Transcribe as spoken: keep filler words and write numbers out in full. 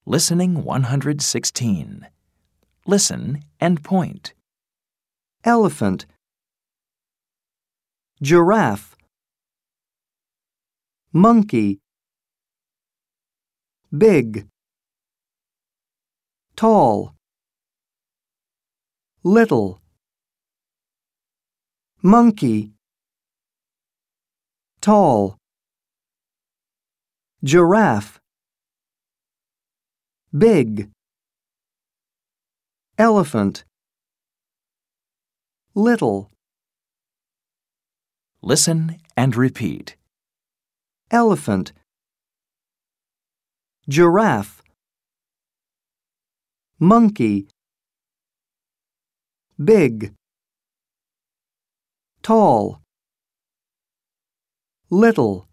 Listening one hundred sixteen. Listen and point. Elephant, giraffe, monkey, big, tall, little, monkey, tall, giraffe, big, elephant, little. Listen and repeat. Elephant, giraffe, monkey, big, tall, little.